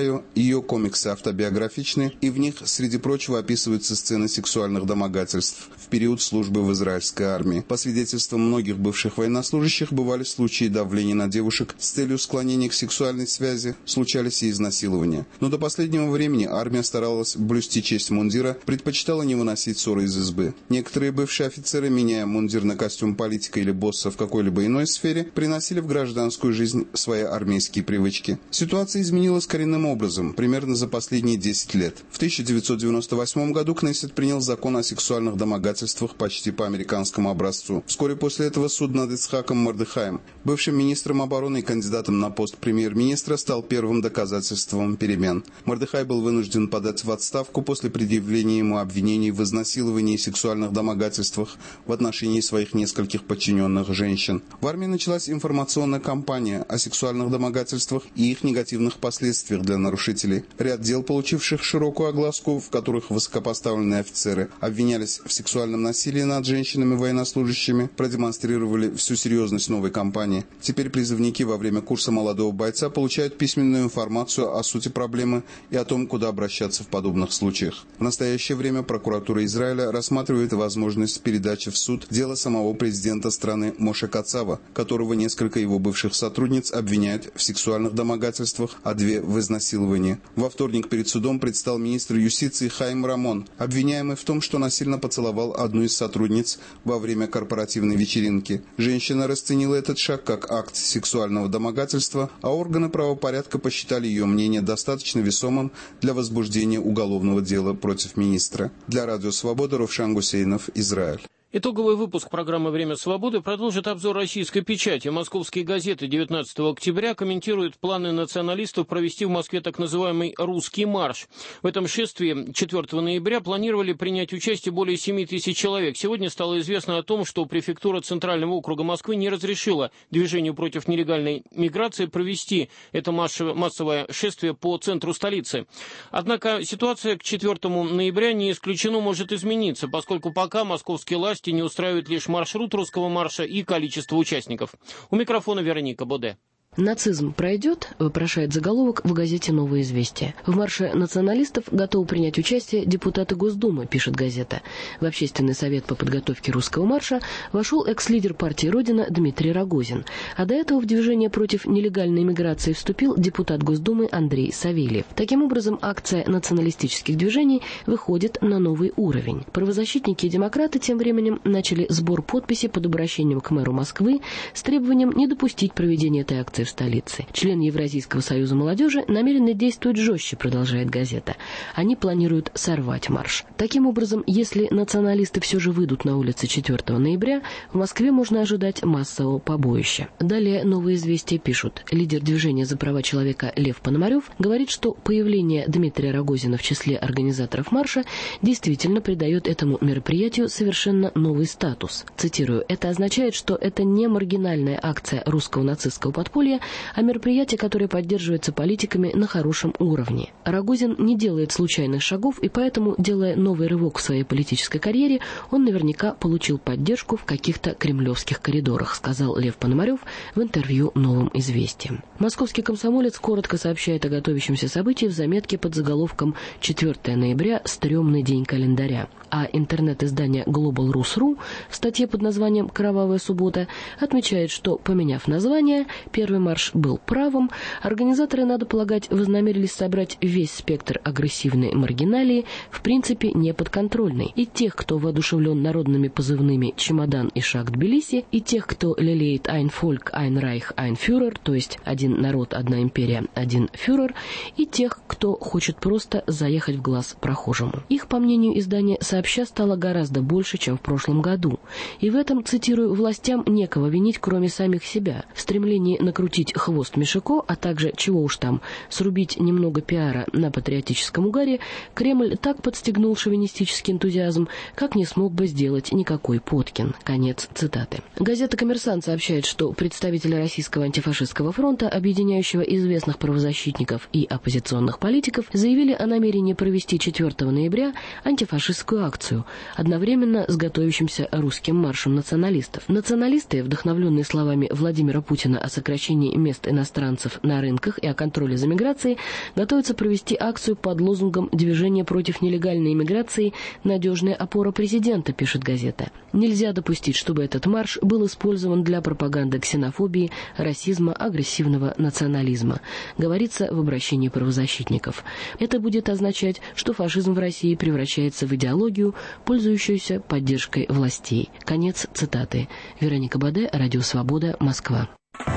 Ее комиксы автобиографичны, и в них, среди прочего, описываются сцены сексуальных домогательств в период службы в израильской армии. По свидетельствам многих бывших военнослужащих, бывали случаи давления на девушек с целью склонения к сексуальной связи, случались и изнасилования. Но до последнего времени армия старалась блюсти честь мундира, предпочитала не выносить ссоры из избы. Некоторые бывшие офицеры, меняя мундир на костюм политика или босса в какой-либо иной сфере, приносили в гражданскую жизнь свои армейские привычки. Ситуация изменилась коренным образом, примерно за последние десять лет. В тысяча девятьсот девяносто восьмом году Кнессет принял закон о сексуальных домогательствах почти по американскому образцу. Вскоре после этого суд над Ицхаком Мордехаем, бывшим министром обороны и кандидатом на пост премьер-министра, стал первым доказательством перемен. Мордехай был вынужден подать в отставку после предъявления ему обвинений в изнасиловании и сексуальных домогательствах в отношении своих нескольких подчиненных женщин. В армии началась информационная кампания о сексуальных домогательствах и их негативных последствиях для нарушителей. Ряд дел, получивших широкую огласку, в которых высокопоставленные офицеры обвинялись в сексуальном насилии над женщинами-военнослужащими, продемонстрировали всю серьезность новой кампании. Теперь призывники во время курса молодого бойца получают письменную информацию о сути проблемы и о том, куда обращаться в подобных случаях. В настоящее время прокуратура Израиля рассматривает возможность передачи в суд дела самого президента страны Моше Кацава, которого несколько его бывших сотрудниц обвиняют в сексуальных домогательствах, а две в изнасиловании. Во вторник перед судом предстал министр юстиции Хаим Рамон, обвиняемый в том, что насильно поцеловал одну из сотрудниц во время корпоративной вечеринки. Женщина расценила этот шаг как акт сексуального домогательства, а органы правопорядка посчитали ее мнение достаточно весомым для возбуждения уголовного дела против министра. Для Радио Свобода Ровшан Гусейнов, Израиль. Итоговый выпуск программы «Время свободы» продолжит обзор российской печати. Московские газеты девятнадцатого октября комментируют планы националистов провести в Москве так называемый «Русский марш». В этом шествии четвёртого ноября планировали принять участие более семи тысяч человек. Сегодня стало известно о том, что префектура Центрального округа Москвы не разрешила движению против нелегальной миграции провести это массовое шествие по центру столицы. Однако ситуация к четвёртому ноября не исключено может измениться, поскольку пока московские власти не устраивает лишь маршрут русского марша и количество участников. У микрофона Вероника Боде. «Нацизм пройдет?» – вопрошает заголовок в газете «Новое известие». В марше националистов готовы принять участие депутаты Госдумы, пишет газета. В Общественный совет по подготовке русского марша вошел экс-лидер партии «Родина» Дмитрий Рогозин. А до этого в движение против нелегальной миграции вступил депутат Госдумы Андрей Савельев. Таким образом, акция националистических движений выходит на новый уровень. Правозащитники и демократы тем временем начали сбор подписей под обращением к мэру Москвы с требованием не допустить проведения этой акции в столице. Члены Евразийского союза молодежи намерены действовать жестче, продолжает газета. Они планируют сорвать марш. Таким образом, если националисты все же выйдут на улицы четвёртого ноября, в Москве можно ожидать массового побоища. Далее «Новые известия» пишут. Лидер движения за права человека Лев Пономарев говорит, что появление Дмитрия Рогозина в числе организаторов марша действительно придает этому мероприятию совершенно новый статус. Цитирую: «Это означает, что это не маргинальная акция русского нацистского подполья, а мероприятие, которое поддерживается политиками на хорошем уровне. Рогозин не делает случайных шагов, и поэтому, делая новый рывок в своей политической карьере, он наверняка получил поддержку в каких-то кремлевских коридорах», сказал Лев Пономарев в интервью «Новым известиям». Московский комсомолец коротко сообщает о готовящемся событии в заметке под заголовком «четвёртого ноября. Стрёмный день календаря». А интернет-издание глобал рус точка ру в статье под названием «Кровавая суббота» отмечает, что, поменяв название, первый марш был правым, организаторы, надо полагать, вознамерились собрать весь спектр агрессивной маргиналии, в принципе неподконтрольный. И тех, кто воодушевлен народными позывными «Чемодан» и «Шаг Тбилиси», и тех, кто лелеет «Ein Volk, ein Reich, ein Führer», то есть «один народ, одна империя, один фюрер», и тех, кто хочет просто заехать в глаз прохожему. Их, по мнению издания «Сообща», стало гораздо больше, чем в прошлом году. И в этом, цитирую, «властям некого винить, кроме самих себя. В стремлении накрутить хвост Мишико, а также, чего уж там, срубить немного пиара на патриотическом угаре, Кремль так подстегнул шовинистический энтузиазм, как не смог бы сделать никакой Поткин». Конец цитаты. Газета «Коммерсант» сообщает, что представители Российского антифашистского фронта, объединяющего известных правозащитников и оппозиционных политиков, заявили о намерении провести четвёртого ноября антифашистскую акцию, одновременно с готовящимся русским маршем националистов. Националисты, вдохновленные словами Владимира Путина о сокращении мест иностранцев на рынках и о контроле за миграцией, готовятся провести акцию под лозунгом «Движение против нелегальной иммиграции. Надежная опора президента», пишет газета. Нельзя допустить, чтобы этот марш был использован для пропаганды ксенофобии, расизма, агрессивного национализма, говорится в обращении правозащитников. Это будет означать, что фашизм в России превращается в идеологию, пользующуюся поддержкой властей. Конец цитаты. Вероника Баде, Радио Свобода, Москва.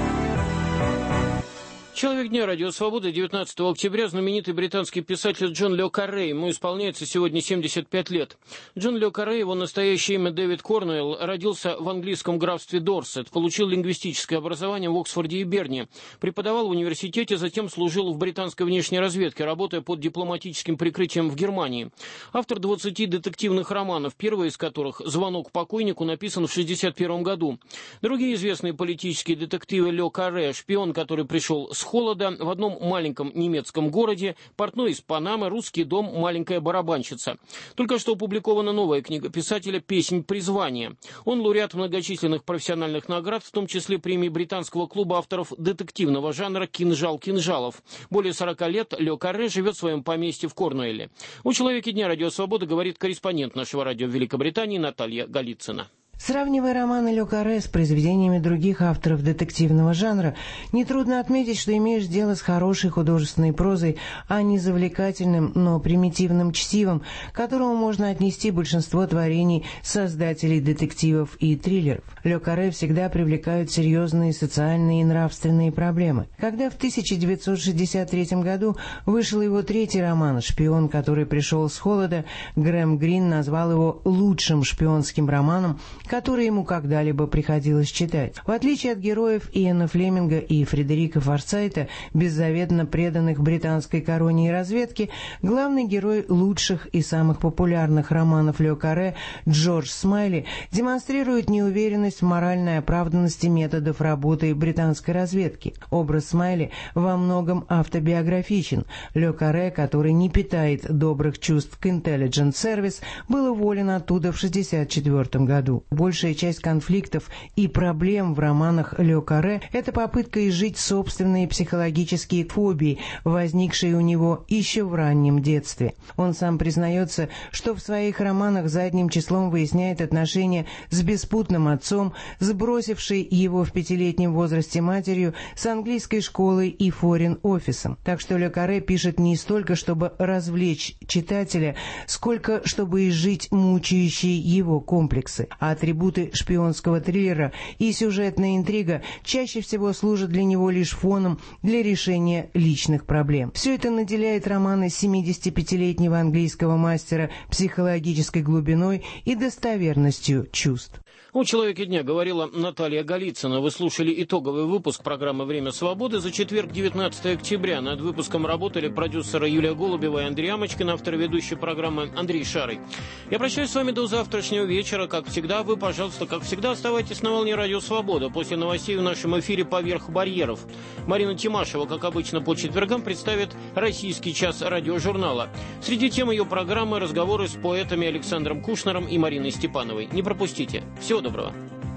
Человек дня Радио Свобода, девятнадцатого октября, знаменитый британский писатель Джон Ле Карре. Ему исполняется сегодня семьдесят пять лет. Джон Ле Карре, его настоящее имя Дэвид Корнуэлл, родился в английском графстве Дорсет, получил лингвистическое образование в Оксфорде и Берне, преподавал в университете, затем служил в британской внешней разведке, работая под дипломатическим прикрытием в Германии. Автор двадцати детективных романов, первый из которых «Звонок покойнику» написан в шестьдесят первом году. Другие известные политические детективы Ле Карре: «Шпион, который пришел с холода», «В одном маленьком немецком городе», «Портной из Панамы», «Русский дом», «Маленькая барабанщица». Только что опубликована новая книга писателя «Песнь призвания». Он лауреат многочисленных профессиональных наград, в том числе премии британского клуба авторов детективного жанра «Кинжал кинжалов». Более сорока лет Ле Карре живет в своем поместье в Корнуэлле. У «Человеке дня» Радио Свобода говорит корреспондент нашего радио в Великобритании Наталья Голицына. Сравнивая романы Ле Карре с произведениями других авторов детективного жанра, нетрудно отметить, что имеешь дело с хорошей художественной прозой, а не завлекательным, но примитивным чтивом, к которому можно отнести большинство творений создателей детективов и триллеров. Ле Карре всегда привлекают серьезные социальные и нравственные проблемы. Когда в тысяча девятьсот шестьдесят третьем году вышел его третий роман «Шпион, который пришел с холода», Грэм Грин назвал его лучшим шпионским романом, который ему когда-либо приходилось читать. В отличие от героев Иэна Флеминга и Фредерика Форсайта, беззаветно преданных британской короне и разведке, главный герой лучших и самых популярных романов Ле Карре, Джордж Смайли, демонстрирует неуверенность в моральной оправданности методов работы британской разведки. Образ Смайли во многом автобиографичен. Ле Карре, который не питает добрых чувств к Intelligence Service, был уволен оттуда в шестьдесят четвёртом году. Большая часть конфликтов и проблем в романах Ле Карре – это попытка изжить собственные психологические фобии, возникшие у него еще в раннем детстве. Он сам признается, что в своих романах задним числом выясняет отношения с беспутным отцом, сбросившей его в пятилетнем возрасте матерью, с английской школой и форин-офисом. Так что Ле Карре пишет не столько, чтобы развлечь читателя, сколько чтобы изжить мучающие его комплексы. А атрибуты шпионского триллера и сюжетная интрига чаще всего служат для него лишь фоном для решения личных проблем. Все это наделяет романы семидесятипятилетнего английского мастера психологической глубиной и достоверностью чувств. У «Человеке дня» говорила Наталья Голицына. Вы слушали итоговый выпуск программы «Время свободы» за четверг, девятнадцатого октября. Над выпуском работали продюсеры Юлия Голубева и Андрей Амочкин, автор и ведущий программы Андрей Шарый. Я прощаюсь с вами до завтрашнего вечера. Как всегда, вы, пожалуйста, как всегда, оставайтесь на волне «Радио Свобода». После новостей в нашем эфире «Поверх барьеров». Марина Тимашева, как обычно, по четвергам представит «Российский час» радиожурнала. Среди тем ее программы разговоры с поэтами Александром Кушнером и Мариной Степановой. Не пропустите. Всего доброго.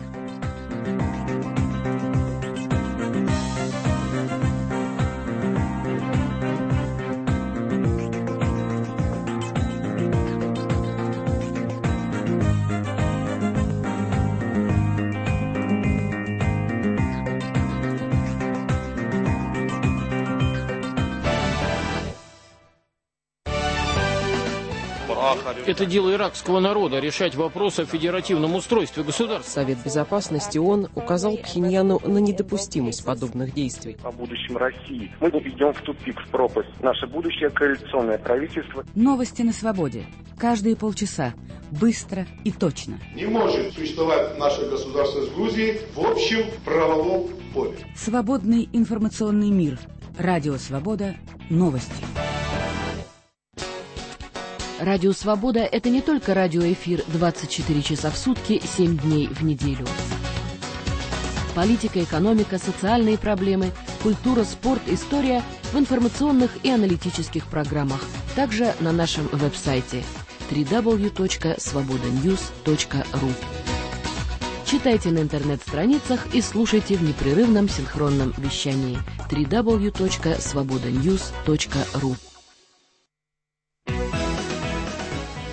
Это дело иракского народа — решать вопрос о федеративном устройстве государства. Совет Безопасности ООН указал Пхеньяну на недопустимость подобных действий. О будущем России. Мы идем в тупик, в пропасть. Наше будущее коалиционное правительство. Новости на свободе. Каждые полчаса. Быстро и точно. Не может существовать наше государство с Грузией в общем правовом поле. Свободный информационный мир. Радио Свобода. Новости. Радио «Свобода» — это не только радиоэфир двадцать четыре часа в сутки, семь дней в неделю. Политика, экономика, социальные проблемы, культура, спорт, история в информационных и аналитических программах. Также на нашем веб-сайте. дабл ю дабл ю дабл ю точка свобода ньюс точка ру. Читайте на интернет-страницах и слушайте в непрерывном синхронном вещании дабл ю дабл ю дабл ю точка свобода ньюс точка ру.